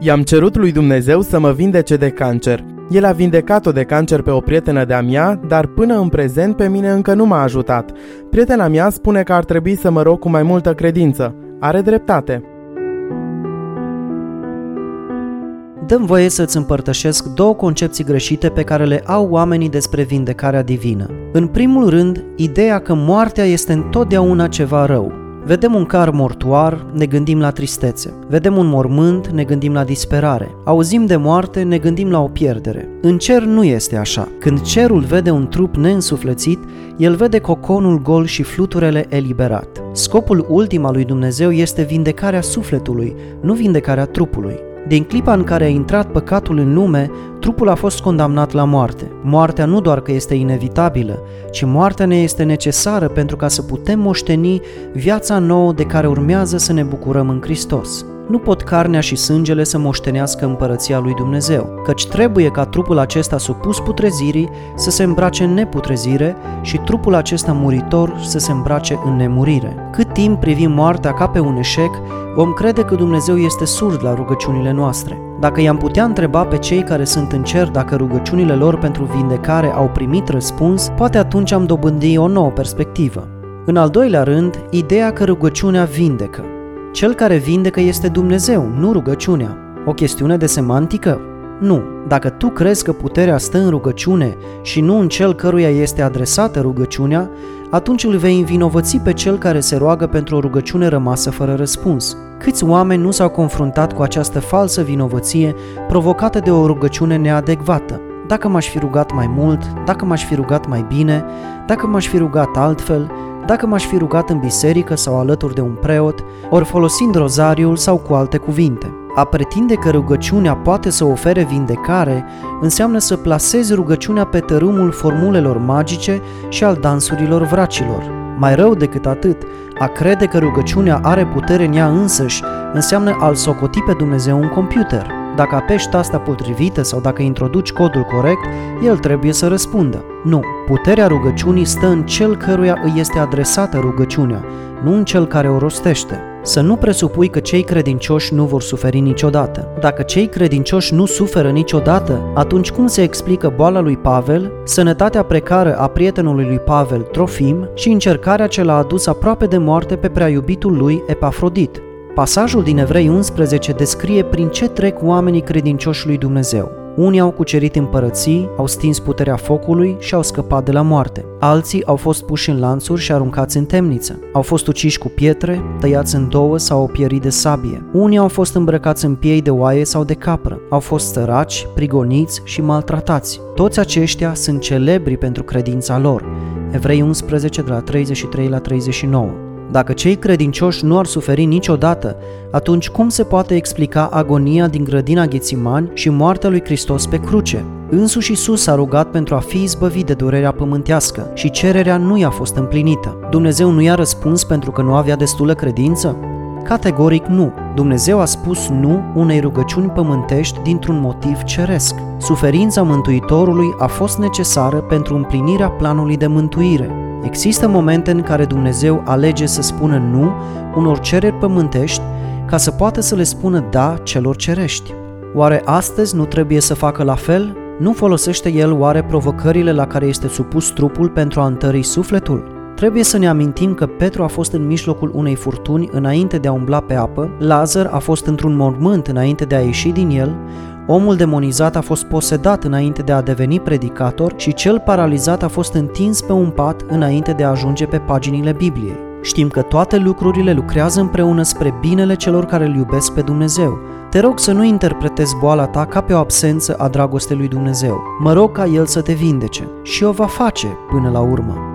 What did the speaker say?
I-am cerut lui Dumnezeu să mă vindece de cancer. El a vindecat-o de cancer pe o prietenă de-a mea, dar până în prezent pe mine încă nu m-a ajutat. Prietena mea spune că ar trebui să mă rog cu mai multă credință. Are dreptate. Dă-mi voie să-ți împărtășesc două concepții greșite pe care le au oamenii despre vindecarea divină. În primul rând, ideea că moartea este întotdeauna ceva rău. Vedem un car mortuar, ne gândim la tristețe. Vedem un mormânt, ne gândim la disperare. Auzim de moarte, ne gândim la o pierdere. În cer nu este așa. Când cerul vede un trup neînsuflețit, el vede coconul gol și fluturele eliberat. Scopul ultim al lui Dumnezeu este vindecarea sufletului, nu vindecarea trupului. Din clipa în care a intrat păcatul în lume, trupul a fost condamnat la moarte. Moartea nu doar că este inevitabilă, ci moartea ne este necesară pentru ca să putem moșteni viața nouă de care urmează să ne bucurăm în Hristos. Nu pot carnea și sângele să moștenească împărăția lui Dumnezeu, căci trebuie ca trupul acesta supus putrezirii să se îmbrace în neputrezire și trupul acesta muritor să se îmbrace în nemurire. Cât timp privim moartea ca pe un eșec, vom crede că Dumnezeu este surd la rugăciunile noastre. Dacă i-am putea întreba pe cei care sunt în cer dacă rugăciunile lor pentru vindecare au primit răspuns, poate atunci am dobândi o nouă perspectivă. În al doilea rând, ideea că rugăciunea vindecă. Cel care vindecă este Dumnezeu, nu rugăciunea. O chestiune de semantică? Nu. Dacă tu crezi că puterea stă în rugăciune și nu în cel căruia este adresată rugăciunea, atunci îl vei învinovăți pe cel care se roagă pentru o rugăciune rămasă fără răspuns. Câți oameni nu s-au confruntat cu această falsă vinovăție provocată de o rugăciune neadecvată? Dacă m-aș fi rugat mai mult, dacă m-aș fi rugat mai bine, dacă m-aș fi rugat altfel, dacă m-aș fi rugat în biserică sau alături de un preot, ori folosind rozariul sau cu alte cuvinte. A pretinde că rugăciunea poate să ofere vindecare înseamnă să plasezi rugăciunea pe tărâmul formulelor magice și al dansurilor vracilor. Mai rău decât atât, a crede că rugăciunea are putere în ea însăși înseamnă a-L socoti pe Dumnezeu un computer. Dacă apeși tasta potrivită sau dacă introduci codul corect, el trebuie să răspundă. Nu, puterea rugăciunii stă în cel căruia îi este adresată rugăciunea, nu în cel care o rostește. Să nu presupui că cei credincioși nu vor suferi niciodată. Dacă cei credincioși nu suferă niciodată, atunci cum se explică boala lui Pavel, sănătatea precară a prietenului lui Pavel, Trofim, și încercarea ce l-a adus aproape de moarte pe prea iubitul lui Epafrodit? Pasajul din Evrei 11 descrie prin ce trec oamenii credincioși lui Dumnezeu. Unii au cucerit împărății, au stins puterea focului și au scăpat de la moarte. Alții au fost puși în lanțuri și aruncați în temniță. Au fost uciși cu pietre, tăiați în două sau au pierit de sabie. Unii au fost îmbrăcați în piei de oaie sau de capră. Au fost săraci, prigoniți și maltratați. Toți aceștia sunt celebri pentru credința lor. Evrei 11 de la 33 la 39. Dacă cei credincioși nu ar suferi niciodată, atunci cum se poate explica agonia din grădina Ghețimani și moartea lui Hristos pe cruce? Însuși Iisus s-a rugat pentru a fi izbăvit de durerea pământească și cererea nu i-a fost împlinită. Dumnezeu nu i-a răspuns pentru că nu avea destulă credință? Categoric nu. Dumnezeu a spus nu unei rugăciuni pământești dintr-un motiv ceresc. Suferința Mântuitorului a fost necesară pentru împlinirea planului de mântuire. Există momente în care Dumnezeu alege să spună nu unor cereri pământești ca să poată să le spună da celor cerești. Oare astăzi nu trebuie să facă la fel? Nu folosește El oare provocările la care este supus trupul pentru a întări sufletul? Trebuie să ne amintim că Petru a fost în mijlocul unei furtuni înainte de a umbla pe apă, Lazar a fost într-un mormânt înainte de a ieși din el, omul demonizat a fost posedat înainte de a deveni predicator și cel paralizat a fost întins pe un pat înainte de a ajunge pe paginile Bibliei. Știm că toate lucrurile lucrează împreună spre binele celor care îl iubesc pe Dumnezeu. Te rog să nu interpretezi boala ta ca pe o absență a dragostei lui Dumnezeu. Mă rog ca El să te vindece și o va face până la urmă.